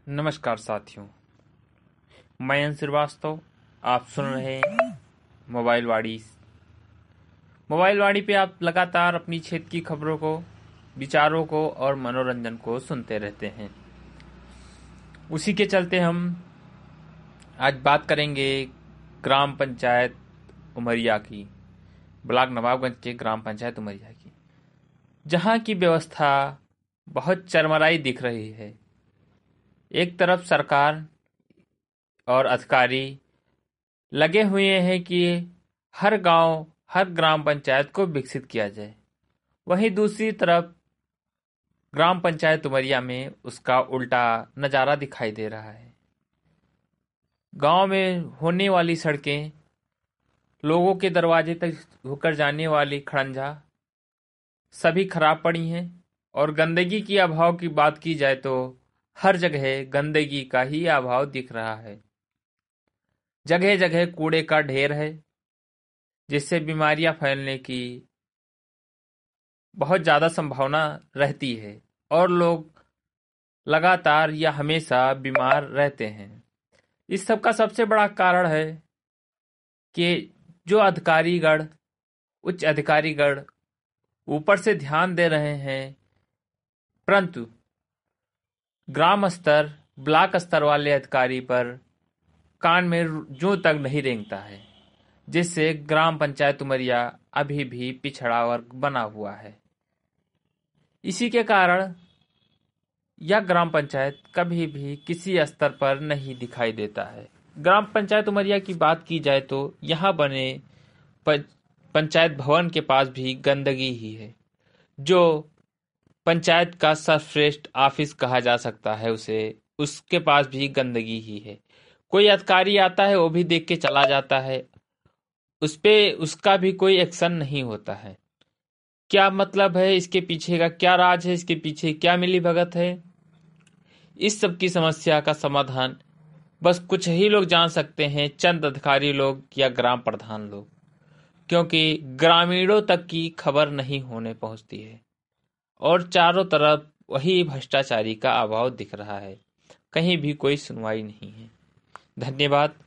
नमस्कार साथियों, मैं अंश श्रीवास्तव। आप सुन रहे हैं मोबाइल वाड़ी। मोबाइल वाड़ी पे आप लगातार अपनी क्षेत्र की खबरों को, विचारों को और मनोरंजन को सुनते रहते हैं। उसी के चलते हम आज बात करेंगे ग्राम पंचायत उमरिया की, ब्लॉक नवाबगंज के ग्राम पंचायत उमरिया की, जहां की व्यवस्था बहुत चरमराई दिख रही है। एक तरफ सरकार और अधिकारी लगे हुए हैं कि हर गांव, हर ग्राम पंचायत को विकसित किया जाए। वहीं दूसरी तरफ ग्राम पंचायत उमरिया में उसका उल्टा नज़ारा दिखाई दे रहा है। गांव में होने वाली सड़कें, लोगों के दरवाजे तक होकर जाने वाली खड़ंजा सभी खराब पड़ी हैं। और गंदगी की अभाव की बात की जाए तो हर जगह गंदगी का ही अभाव दिख रहा है। जगह जगह कूड़े का ढेर है, जिससे बीमारियां फैलने की बहुत ज़्यादा संभावना रहती है और लोग लगातार या हमेशा बीमार रहते हैं। इस सब का सबसे बड़ा कारण है कि जो अधिकारीगण, उच्च अधिकारीगण ऊपर से ध्यान दे रहे हैं, परंतु ग्राम स्तर, ब्लॉक स्तर वाले अधिकारी पर कान में जूं तक नहीं रेंगता है, जिससे ग्राम पंचायत उमरिया अभी भी पिछड़ा वर्ग बना हुआ है। इसी के कारण यह ग्राम पंचायत कभी भी किसी स्तर पर नहीं दिखाई देता है। ग्राम पंचायत उमरिया की बात की जाए तो यहाँ बने पंचायत भवन के पास भी गंदगी ही है, जो पंचायत का सर्वश्रेष्ठ ऑफिस कहा जा सकता है उसे, उसके पास भी गंदगी ही है। कोई अधिकारी आता है, वो भी देख के चला जाता है, उस पे उसका भी कोई एक्शन नहीं होता है। क्या मतलब है इसके पीछे का, क्या राज है, इसके पीछे क्या मिलीभगत है? इस सब की समस्या का समाधान बस कुछ ही लोग जान सकते हैं, चंद अधिकारी लोग या ग्राम प्रधान लोग, क्योंकि ग्रामीणों तक की खबर नहीं होने पहुंचती है और चारों तरफ वही भ्रष्टाचारी का अभाव दिख रहा है। कहीं भी कोई सुनवाई नहीं है। धन्यवाद।